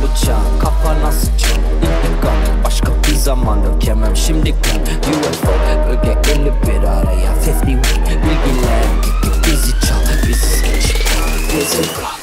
bıçağın kafana sıçan İntikam başka bir zaman dökemem şimdi kan UFO bölge 51 araya 51 bilgiler bizi çal bizi geç bizi kal.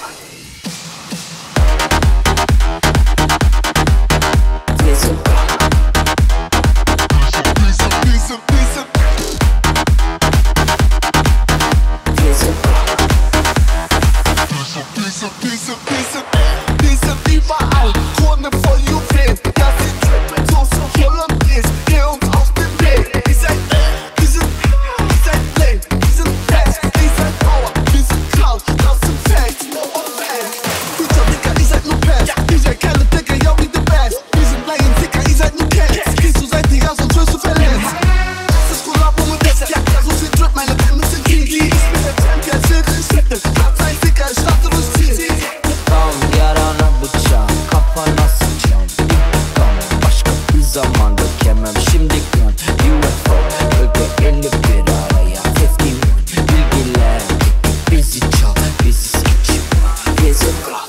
Zaman dökemem şimdi kan UFO bölge 51 araya 51 bilgiler bizi çal bizi seç bizi kal.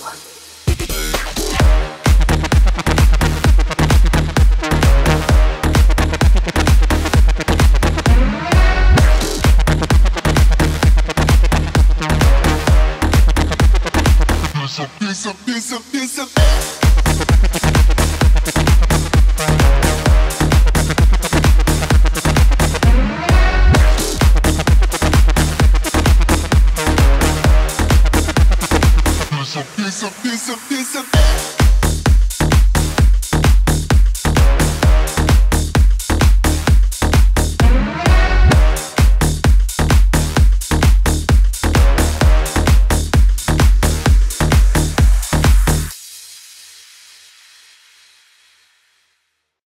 Piece of